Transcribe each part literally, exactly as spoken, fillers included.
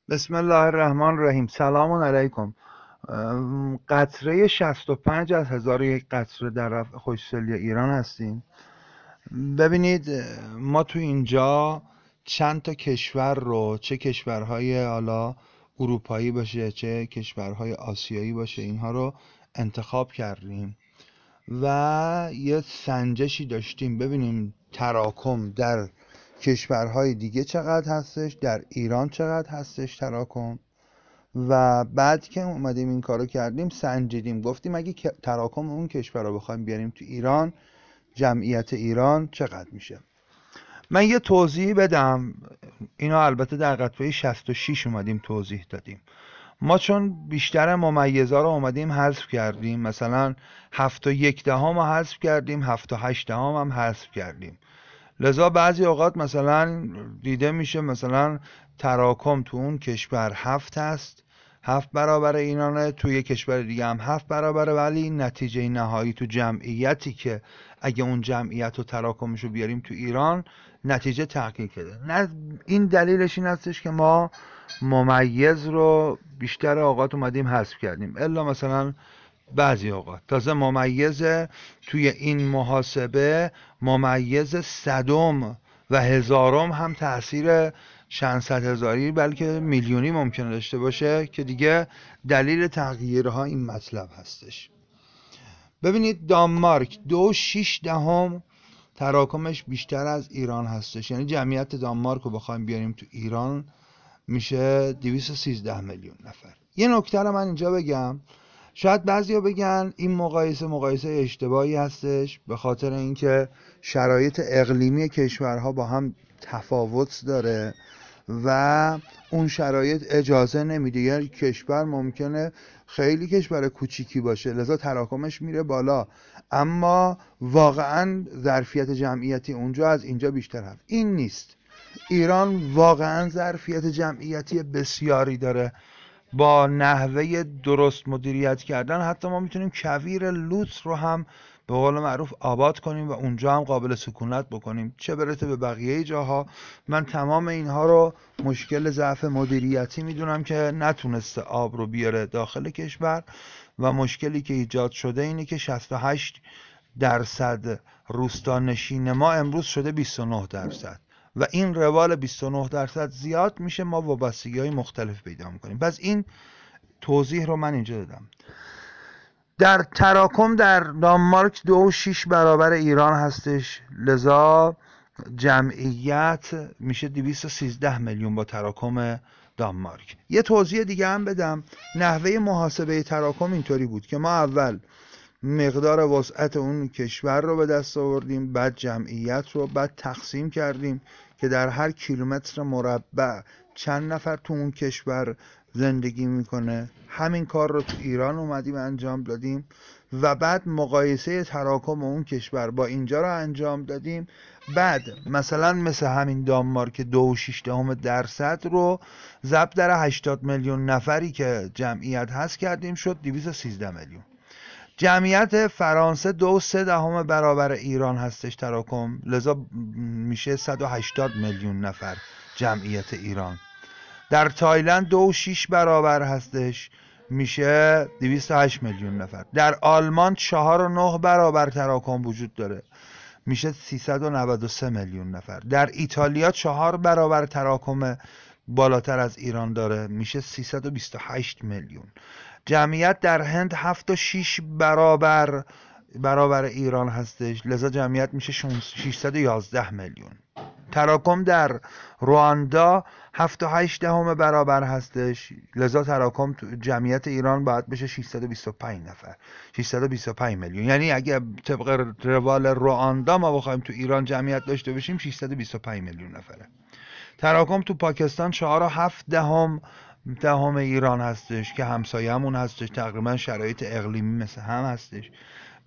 بسم الله الرحمن الرحیم. سلام علیکم. ام، قطره شصت و پنج از هزار و یک قطره در رفع خوشسالی ایران هستیم. ببینید، ما تو اینجا چند تا کشور رو، چه کشورهای حالا اروپایی باشه چه کشورهای آسیایی باشه، اینها رو انتخاب کردیم و یه سنجشی داشتیم ببینیم تراکم در کشورهای دیگه چقدر هستش، در ایران چقدر هستش تراکم. و بعد که اومدیم این کارو کردیم سنجیدیم، گفتیم اگه تراکم اون کشور رو بخوایم بیاریم تو ایران، جمعیت ایران چقدر میشه. من یه توضیح بدم. اینا البته در قطعه شصت و شش اومدیم توضیح دادیم. ما چون بیشتر ممیزا رو اومدیم حذف کردیم، مثلا هفت و یک دهم رو حذف کردیم، هفت و هشت دهم هم حذف کردیم، لذا بعضی اوقات مثلا دیده میشه مثلا تراکم تو اون کشور هفت هست، هفت برابر اینانه، توی کشور دیگه هم هفت برابره، ولی نتیجه نهایی تو جمعیتی که اگه اون جمعیت و تراکمش رو بیاریم تو ایران نتیجه تحقیق کرده. نه، این دلیلش این هستش که ما ممیز رو بیشتر اوقات اومدیم حذف کردیم، الا مثلا بعضی اوقات تازه ممیز توی این محاسبه ممیز صدم و هزارم هم تأثیر چند صد هزاری بلکه میلیونی ممکنه داشته باشه که دیگه دلیل تغییرها این مطلب هستش. ببینید دانمارک دو و شیش دهم تراکمش بیشتر از ایران هستش، یعنی جمعیت دانمارک رو بخوایم بیاریم تو ایران میشه دویست و سیزده میلیون نفر. یه نکته رو من اینجا بگم، شاید بعضیا بگن این مقایسه مقایسه اشتباهی هستش، به خاطر اینکه شرایط اقلیمی کشورها با هم تفاوت داره و اون شرایط اجازه نمیده. یعنی کشور ممکنه خیلی کشور کوچیکی باشه لذا تراکمش میره بالا، اما واقعا ظرفیت جمعیتی اونجا از اینجا بیشتر هست. این نیست. ایران واقعا ظرفیت جمعیتی بسیاری داره. با نحوه درست مدیریت کردن حتی ما میتونیم کویر لوط رو هم به قول معروف آباد کنیم و اونجا هم قابل سکونت بکنیم، چه برسه به بقیه جاها. من تمام اینها رو مشکل ضعف مدیریتی میدونم که نتونسته آب رو بیاره داخل کشور، و مشکلی که ایجاد شده اینه که شصت و هشت درصد روستانشین ما امروز شده بیست و نه درصد و این روال بیست و نه درصد زیاد میشه، ما وابستگی های مختلف پیدا میکنیم. پس این توضیح رو من اینجا دادم. در تراکم در دانمارک دو و شیش برابر ایران هستش، لذا جمعیت میشه دویست و سیزده میلیون با تراکم دانمارک. یه توضیح دیگه هم بدم. نحوه محاسبه تراکم اینطوری بود که ما اول مقدار وسعت اون کشور رو به دست آوردیم، بعد جمعیت رو، بعد تقسیم کردیم که در هر کیلومتر مربع چند نفر تو اون کشور زندگی میکنه. همین کار رو تو ایران اومدیم انجام دادیم و بعد مقایسه تراکم اون کشور با اینجا رو انجام دادیم. بعد مثلا مثل همین دانمارک دو و شیش دهم درصد رو ضرب در هشتاد میلیون نفری که جمعیت هست کردیم، شد دویست و سیزده میلیون. جمعیت فرانسه دو و سه دهم برابر ایران هستش تراکم، لذا میشه صد و هشتاد میلیون نفر جمعیت ایران. در تایلند دو و شیش برابر هستش، میشه دویست و هشت میلیون نفر. در آلمان چهار و نه برابر تراکم وجود داره، میشه سیصد و نود و سه میلیون نفر. در ایتالیا چهار برابر تراکم بالاتر از ایران داره، میشه سیصد و بیست و هشت میلیون. جمعیت در هند هفت و شیش برابر برابر ایران هستش، لذا جمعیت میشه ششصد و یازده میلیون. تراکم در رواندا هفت و هشت دهم برابر هستش، لذا تراکم جمعیت ایران باید بشه ششصد و بیست و پنج نفر، ششصد و بیست و پنج میلیون. یعنی اگه طبق روال رواندا ما بخوایم تو ایران جمعیت داشته باشیم ششصد و بیست و پنج میلیون نفره. تراکم تو پاکستان چهار و هفت دهم دهم ایران هستش که همسایه‌مون هستش، تقریبا شرایط اقلیمی مثل هم هستش.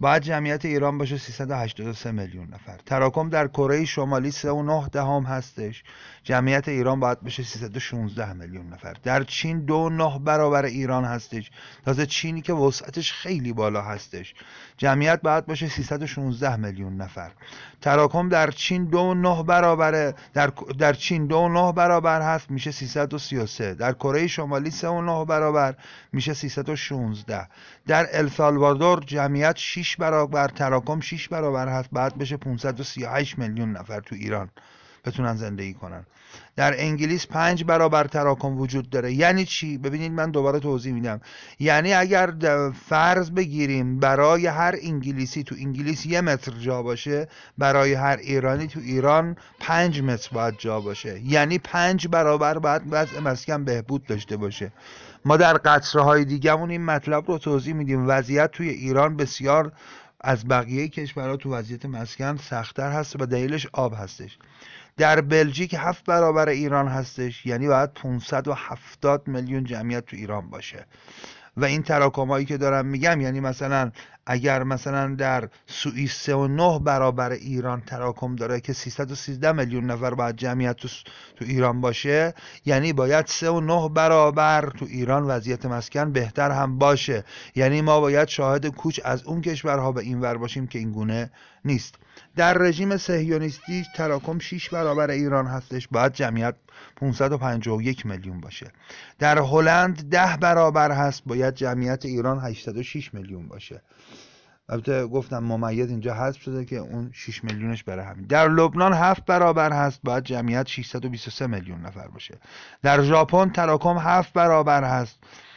باید جمعیت ایران باشه سیصد و هشتاد و سه میلیون نفر. تراکم در کره شمالی سه و نه دهم هستش، جمعیت ایران باید بشه سیصد و شانزده میلیون نفر. در چین دو و نه برابر ایران هستش، تازه چینی که وسعتش خیلی بالا هستش، جمعیت باید باشه سیصد و شانزده میلیون نفر. تراکم در چین دو و نه برابر در در چین دو و نه برابر هست، میشه سیصد و سی و سه. در کره شمالی سه و نه برابر میشه سیصد و شانزده. در السالوادور جمعیت شش برابر، تراکم شش برابر هست، بعد بشه پانصد و سی و هشت میلیون نفر تو ایران بتونن زندگی کنن. در انگلیس پنج برابر تراکم وجود داره. یعنی چی؟ ببینید من دوباره توضیح میدم. یعنی اگر فرض بگیریم برای هر انگلیسی تو انگلیس یه متر جا باشه، برای هر ایرانی تو ایران پنج متر باید جا باشه. یعنی پنج برابر باید وضع مسکن بهبود داشته باشه. ما در قطره های دیگه‌مون این مطلب رو توضیح میدیم. وضعیت توی ایران بسیار از بقیه کشورها تو وضعیت مسکن سخت‌تر هست و دلیلش آب هستش. در بلژیک هفت برابر ایران هستش، یعنی باید پانصد و هفتاد میلیون جمعیت تو ایران باشه. و این تراکمایی که دارم میگم، یعنی مثلا اگر مثلا در سوئیس سه و نه برابر ایران تراکم داره که سیصد و سیزده میلیون نفر باید جمعیت تو, تو ایران باشه، یعنی باید سه و نه برابر تو ایران وضعیت مسکن بهتر هم باشه. یعنی ما باید شاهد کوچ از اون کشورها به این ور باشیم که این گونه نیست. در رژیم صهیونیستی تراکم شش برابر ایران هستش، باید جمعیت پانصد و پنجاه و یک میلیون باشه. در هلند ده برابر هست، باید جمعیت ایران هشتاد و شش میلیون باشه. البته گفتم ممیز اینجا حذف شده که اون شش میلیونش بره همین. در لبنان هفت برابر هست، باید جمعیت ششصد و بیست و سه میلیون نفر باشه. در ژاپن تراکم هفت برابر هست،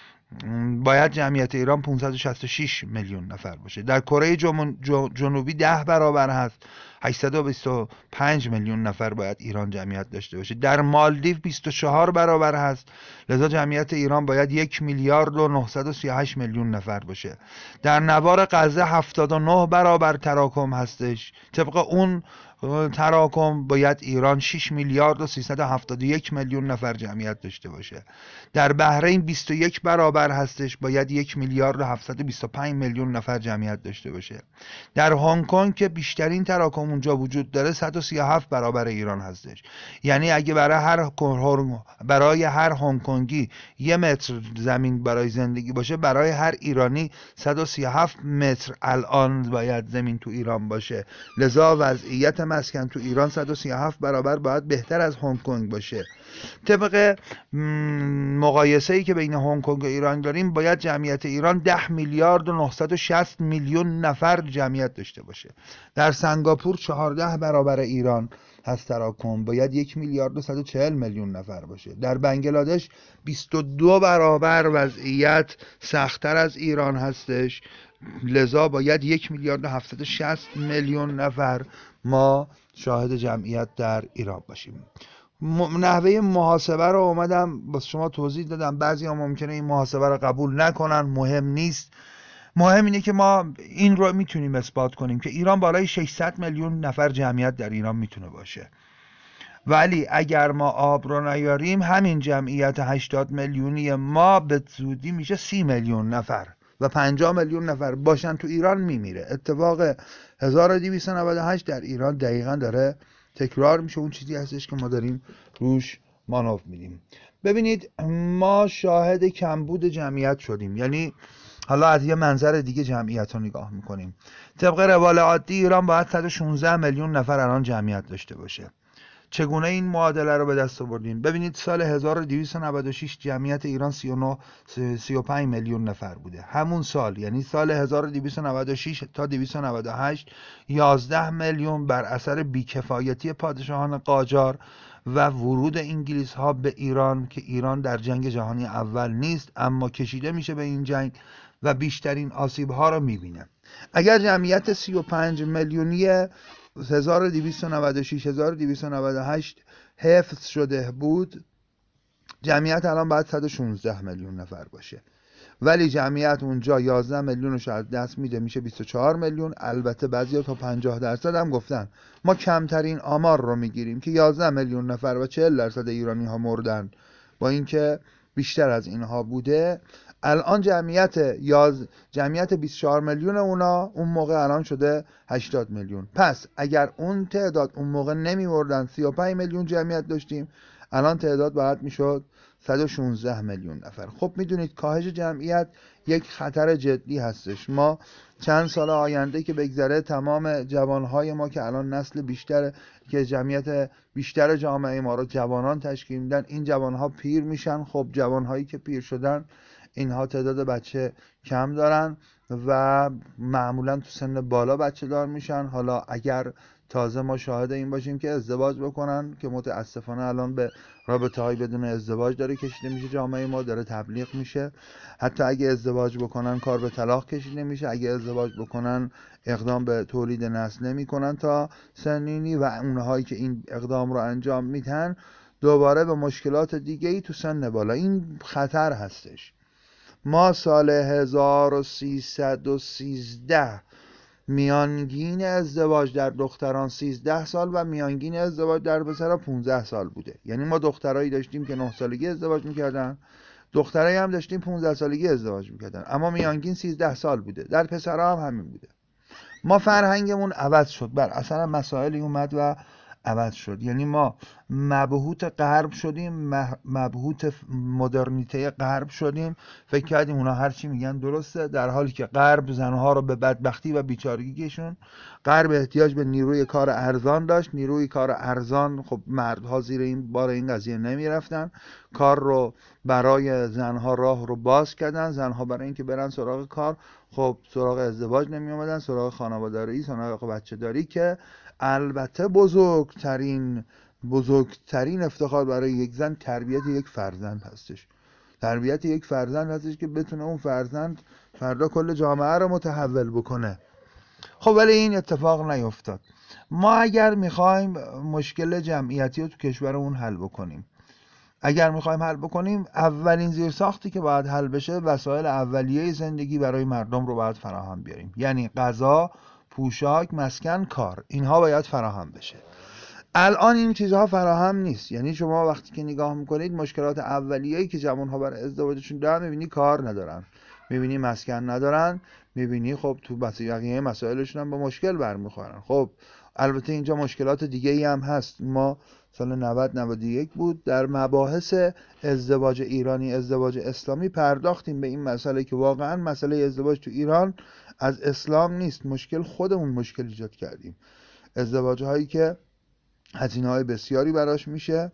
باید جمعیت ایران پانصد و شصت و شش میلیون نفر باشه. در کره جنوبی ده برابر هست، هشتصد و بیست و پنج میلیون نفر باید ایران جمعیت داشته باشه. در مالدیو بیست و چهار برابر هست، لذا جمعیت ایران باید یک میلیارد و نهصد و سی و هشت میلیون نفر باشه. در نوار غزه هفتاد و نه برابر تراکم هستش، طبق اون تراکم باید ایران شش میلیارد و سیصد و هفتاد و یک میلیون نفر جمعیت داشته باشه. در بحرین بیست و یک برابر هستش، باید یک میلیارد و هفتصد و بیست و پنج میلیون نفر جمعیت داشته باشه. در هنگ کنگ که بیشترین تراکم اونجا وجود داره صد و سی و هفت برابر ایران هستش. یعنی اگه برای هر برای هر هنگ کنگی یه متر زمین برای زندگی باشه، برای هر ایرانی صد و سی و هفت متر الان باید زمین تو ایران باشه. لذا وضعیت مسکن تو ایران صد و سی و هفت برابر باید بهتر از هنگ کنگ باشه. طبق مقایسه ای که بین هنگ کنگ و ایران داریم، باید جمعیت ایران ده میلیارد و نهصد و شصت میلیون نفر جمعیت داشته باشه. در سنگاپور چهارده برابر ایران هست تراکم، باید یک میلیارد و صد و چهل میلیون نفر باشه. در بنگلادش بیست و دو برابر وضعیت سخت‌تر از ایران هستش، لذا باید یک میلیارد و هفتصد و شصت میلیون نفر ما شاهد جمعیت در ایران باشیم. نحوه محاسبه رو اومدم با شما توضیح دادم. بعضی ها ممکنه این محاسبه رو قبول نکنن، مهم نیست. مهم اینه که ما این رو میتونیم اثبات کنیم که ایران بالای ششصد میلیون نفر جمعیت در ایران میتونه باشه، ولی اگر ما آب رو نیاریم، همین جمعیت هشتاد میلیونی ما به زودی میشه سی میلیون نفر و پنجاه میلیون نفر باشن تو ایران میمیره. اتفاق هزار و دویست و نود و هشت در ایران دقیقا داره تکرار میشه، اون چیزی هستش که ما داریم روش مانور میدیم. ببینید ما شاهد کمبود جمعیت شدیم. یعنی حالا از یه منظر دیگه جمعیت رو نگاه میکنیم. طبق روال عادی ایران باید صد و شانزده میلیون نفر الان جمعیت داشته باشه. چگونه این معادله رو به دست آوردیم؟ ببینید سال هزار و دویست و نود و شش جمعیت ایران سی و نه سی و پنج میلیون نفر بوده. همون سال یعنی سال هزار و دویست و نود و شش تا دویست و نود و هشت یازده میلیون بر اثر بیکفایتی پادشاهان قاجار و ورود انگلیس ها به ایران، که ایران در جنگ جهانی اول نیست اما کشیده میشه به این جنگ و بیشترین آسیب ها رو میبینه. اگر جمعیت سی و پنج میلیونی هزار و دویست و نود و شش هزار و دویست و نود و هشت حفظ شده بود، جمعیت الان باید صد و شانزده میلیون نفر باشه، ولی جمعیت اونجا یازده میلیونش از دست میده، میشه بیست و چهار میلیون. البته بعضیا تا پنجاه درصد هم گفتن. ما کمترین آمار رو میگیریم که یازده میلیون نفر و چهل درصد ایرانی ها مردن، با اینکه بیشتر از اینها بوده، الان جمعیت یاز جمعیت بیست و چهار میلیون اونا اون موقع الان شده هشتاد میلیون. پس اگر اون تعداد اون موقع نمی‌مردن سی و پنج میلیون جمعیت داشتیم، الان تعداد باید میشد صد و شانزده میلیون نفر. خب میدونید کاهش جمعیت یک خطر جدی هستش. ما چند سال آینده که بگذره تمام جوانهای ما که الان نسل بیشتر که جمعیت بیشتر جامعه ما رو جوانان تشکیل میدن، این جوانها پیر میشن. خب جوانهایی که پیر شدن اینها تعداد بچه کم دارن و معمولا تو سن بالا بچه دار میشن. حالا اگر تازه ما شاهد این باشیم که ازدواج بکنن، که متاسفانه الان به رابطه های بدون ازدواج داره کشیده میشه، جامعه ما داره تبلیغ میشه. حتی اگه ازدواج بکنن کار به طلاق کشیده میشه، اگه ازدواج بکنن اقدام به تولید نسل نمی کنن تا سنینی، و اونهایی که این اقدام رو انجام میدن دوباره به مشکلات دیگه ای تو سن بالا. این خطر هستش. ما سال هزار و سیصد و سیزده میانگین ازدواج در دختران سیزده سال و میانگین ازدواج در پسرها پانزده سال بوده. یعنی ما دخترایی داشتیم که نه سالگی ازدواج میکردن، دخترایی هم داشتیم پانزده سالگی ازدواج میکردن، اما میانگین سیزده سال بوده. در پسرها هم همین بوده. ما فرهنگمون عوض شد، بر اصلا مسائلی اومد و عوض شد. یعنی ما مبهوت غرب شدیم، مبهوت مدرنیته غرب شدیم، فکر کردیم اونا هر چی میگن درسته، در حالی که غرب زنها رو به بدبختی و بیچارگی کشون. غرب احتیاج به نیروی کار ارزان داشت، نیروی کار ارزان، خب مردها زیر این بار این قضیه نمیرفتن، کار رو برای زنها راه رو باز کردن. زنها برای اینکه برن سراغ کار، خب سراغ ازدواج نمی اومدن، سراغ خانواده‌داری، سراغ بچه‌داری، که البته بزرگترین بزرگترین افتخار برای یک زن تربیت یک فرزند هستش. تربیت یک فرزند هستش که بتونه اون فرزند فردا کل جامعه رو متحول بکنه. خب ولی این اتفاق نیفتاد. ما اگر میخوایم مشکل جمعیتی رو تو کشورمون حل بکنیم، اگر میخوایم حل بکنیم، اولین زیرساختی که باید حل بشه وسایل اولیه زندگی برای مردم رو باید فراهم بیاریم. یعنی غذا، پوشاک، مسکن، کار، اینها باید فراهم بشه. الان این چیزها فراهم نیست. یعنی شما وقتی که نگاه میکنید مشکلات اولیه‌ای که جوانها برای ازدواجشون دارن، میبینی کار ندارن، میبینی مسکن ندارن، میبینی خب تو بقیه مسائلشون هم با مشکل برمیخورن. خب البته اینجا مشکلات دیگه ای هم هست. ما سال نود نود و یک بود در مباحث ازدواج ایرانی، ازدواج اسلامی پرداختیم به این مسئله که واقعا مسئله ازدواج تو ایران از اسلام نیست، مشکل خودمون مشکل ایجاد کردیم. ازدواج هایی که هزینه های بسیاری براش میشه،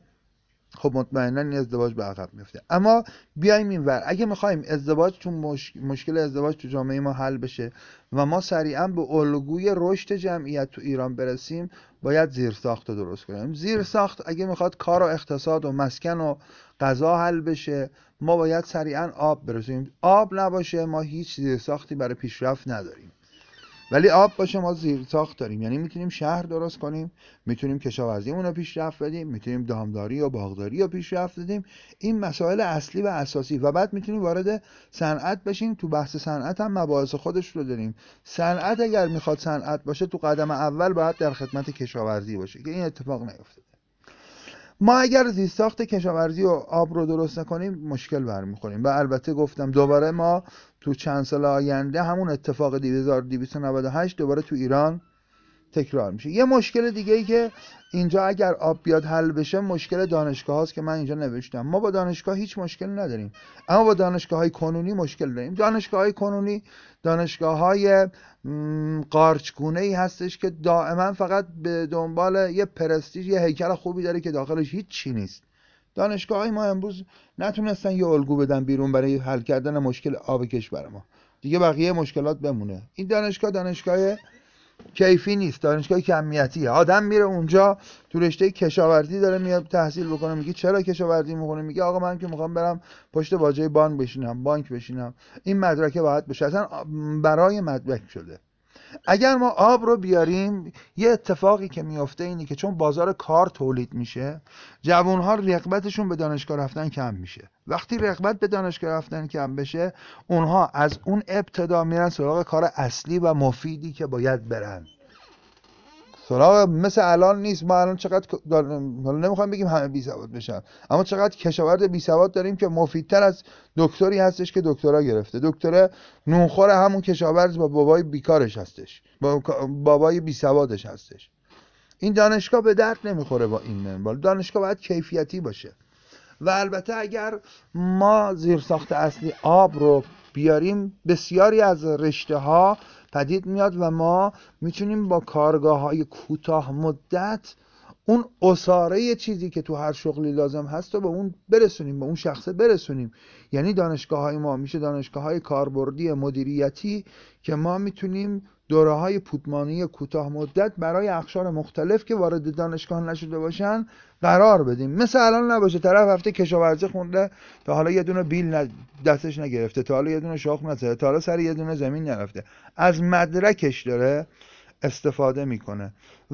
خب مطمئنا این ازدواج به عقب میفته. اما بیایم اینور، اگه میخوایم ازدواج تو مش... مشکل ازدواج تو جامعه ما حل بشه و ما سریعا به الگوی رشد جمعیت تو ایران برسیم، باید زیرساخت رو درست کنیم. زیرساخت اگه میخواد کار و اقتصاد و مسکن و غذا حل بشه، ما باید سریعا آب برسونیم. آب نباشه ما هیچ زیرساختی برای پیشرفت نداریم. ولی آب باشه ما زیرساخت داریم. یعنی میتونیم شهر درست کنیم، میتونیم کشاورزیمون رو پیشرفت بدیم، میتونیم دامداری و باغداری رو پیشرفت بدیم. این مسائل اصلی و اساسی. و بعد میتونیم وارد صنعت بشیم. تو بحث صنعت هم مباحث خودش رو داریم. صنعت اگر میخواد صنعت باشه، تو قدم اول باید در خدمت کشاورزی باشه، که این اتفاق نیفتاده. ما اگر زیرساخت کشاورزی و آب رو درست نکنیم مشکل برمیخوریم. و البته گفتم دوباره ما تو چند سال آینده همون اتفاق هزار و دویست و نود و هشت دوباره تو ایران تکرار میشه. یه مشکل دیگه ای که اینجا اگر آب بیاد حل بشه، مشکل دانشگاه هاست که من اینجا نوشتم. ما با دانشگاه هیچ مشکل نداریم، اما با دانشگاه های کنونی مشکل داریم. دانشگاه های کنونی دانشگاه های قارچگونه ای هستش که دائما فقط به دنبال یه پرستیژ، یه هیکل خوبی داره که داخلش هیچ چی نیست. دانشگاه های ما امروز نتونستن یه الگو بدن بیرون برای حل کردن مشکل آب کشور ما. دیگه بقیه مشکلات بمونه. این دانشگاه دانشگاه کیفی نیست، دانشگاه کمیتیه. آدم میره اونجا تو رشته کشاورزی داره میاد تحصیل بکنه، میگه چرا کشاورزی میکنه؟ میگه آقا من که میخوام برم پشت باجه بانک بشینم، بانک بشینم. این مدرکه باید بشه، اصلا برای مدرک شده. اگر ما آب رو بیاریم، یه اتفاقی که میفته اینه که چون بازار کار تولید میشه، جوانها رغبتشون به دانشگاه رفتن کم میشه. وقتی رغبت به دانشگاه رفتن کم بشه، اونها از اون ابتدا میرن سراغ کار اصلی و مفیدی که باید برن. سراغ مثل الان نیست. ما الان چقدر حالا نمیخوام بگیم همه بی سواد بشن، اما چقدر کشاورز بی سواد داریم که مفیدتر از دکتری هستش که دکترا گرفته. دکتره نونخور همون کشاورز با بابای بیکارش هستش، با بابای بی سوادش هستش. این دانشگاه به درد نمیخوره با این منوال. دانشگاه باید کیفیتی باشه. و البته اگر ما زیرساخت اصلی آب رو بیاریم، بسیاری از رشته ها پدید میاد و ما میتونیم با کارگاه های کوتاه مدت اون اساره چیزی که تو هر شغلی لازم هست و به اون برسونیم، به اون شخصه برسونیم. یعنی دانشگاه های ما میشه دانشگاه های کاربردی مدیریتی که ما میتونیم دوره های پودمانی کوتاه مدت برای اقشار مختلف که وارد دانشگاه نشده باشن قرار بدیم. مثل الان نباشه طرف هفته کشاورزی خونده تا حالا یه دونه بیل دستش نگرفته، تا حالا یه دونه شاخ نزده، تا حالا سر یه دونه زمین نرفته، از مدرکش داره استفاده میکنه.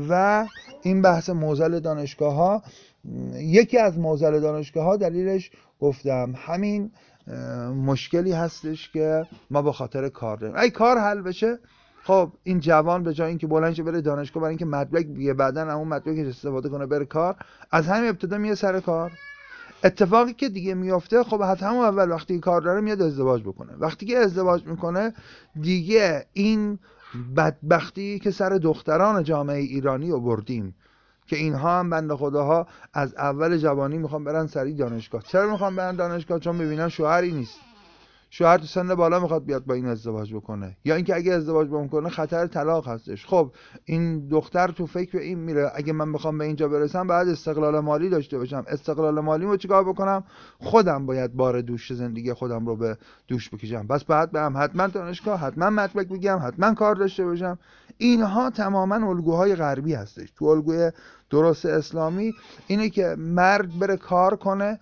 و این بحث معضل دانشگاه ها، یکی از معضل دانشگاه ها دلیلش گفتم همین مشکلی هستش که ما به خاطر کار داریم. اگه کار حل بشه، خب این جوان به جای اینکه بلند شه بره دانشگاه برای اینکه مدرک بگیره بعدن اون مدرکش استفاده کنه بره کار، از همین ابتدا میاد سر کار. اتفاقی که دیگه میفته، خب حتما اول وقتی کار داره میاد ازدواج بکنه. وقتی که ازدواج میکنه دیگه این بدبختی که سر دختران جامعه ایرانی آوردیم که اینها هم بنده خداها از اول جوانی میخوان برن سری دانشگاه. چرا میخوان برن دانشگاه؟ چون ببینن شوهری نیست، شوهر تو سن بالا میخواد بیاد با این ازدواج بکنه، یا اینکه اگه ازدواج بکنه خطر طلاق هستش. خب این دختر تو فکر این میره اگه من بخوام به اینجا برسم بعد استقلال مالی داشته باشم. استقلال مالی رو چیکار بکنم؟ خودم باید بار دوش زندگی خودم رو به دوش بکشم. پس بعد برم حتما دانشگاه، حتما مدرک بگیرم، حتما کار داشته باشم. اینها تماما الگوهای غربی هستش. تو الگوی درست اسلامی اینه که مرد بره کار کنه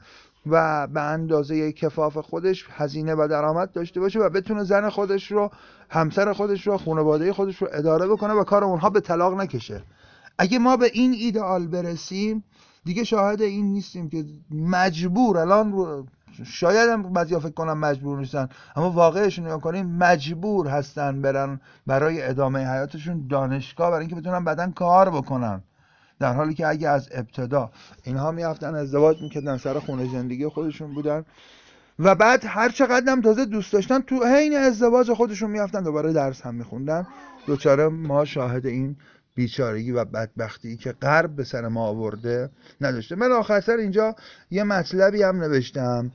و به اندازه کفاف خودش هزینه و درآمد داشته باشه و بتونه زن خودش رو، همسر خودش رو، خانواده خودش رو اداره بکنه و کار اونها به طلاق نکشه. اگه ما به این ایدئال برسیم دیگه شاهد این نیستیم که مجبور، الان شاید هم بعضیا فکر کنم مجبور نیستن، اما واقعش نگاه کنیم مجبور هستن برن برای ادامه حیاتشون دانشگاه برای اینکه بتونن بعدن کار بکنن. در حالی که اگه از ابتدا اینها میافتن ازدواج میکردن، سر خونه زندگی خودشون بودن و بعد هر چقدر هم تازه دوست داشتن تو حین ازدواج خودشون میافتن دوباره درس هم میخوندن، دوچاره ما شاهد این بیچارگی و بدبختی که غرب به سر ما آورده نداشته. من آخر سر اینجا یه مطلبی هم نوشتم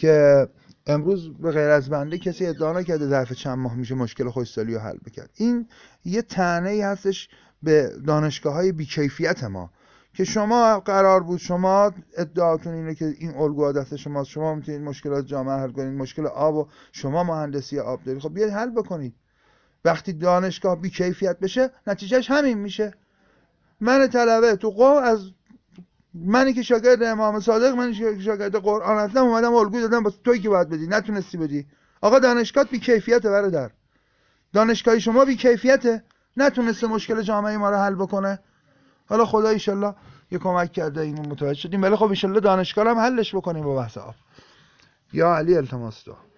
که امروز به غیر از بنده کسی ادعا نکرده ظرف چند ماه میشه مشکل خشکسالی رو حل بکرد. این یه طعنه‌ای هستش به دانشگاه‌های بی‌کیفیت ما که شما قرار بود، شما ادعاتون اینه که این الگوها دست شماست، شما میتونید مشکلات جامعه حل کنید، مشکل آب و شما مهندسی آب دارید، خب بیاید حل بکنید. وقتی دانشگاه بی‌کیفیت بشه نتیجهش همین میشه. من طلبه تو قم، از منی که شاگرد امام صادق، من که شاگرد قرآن هستم، اومدم الگو دادم با تویی که باید بدی نتونستی بدی. آقا دانشگاه بی‌کیفیته برادر، دانشگاه شما بی‌کیفیته، نتونسته مشکل جامعه ما رو حل بکنه. حالا خدا ایشالله یه کمک کرده اینو متوجه شدیم، ولی خب ایشالله دانشگاه هم حلش بکنیم با بحث آب. یا علی التماس تو.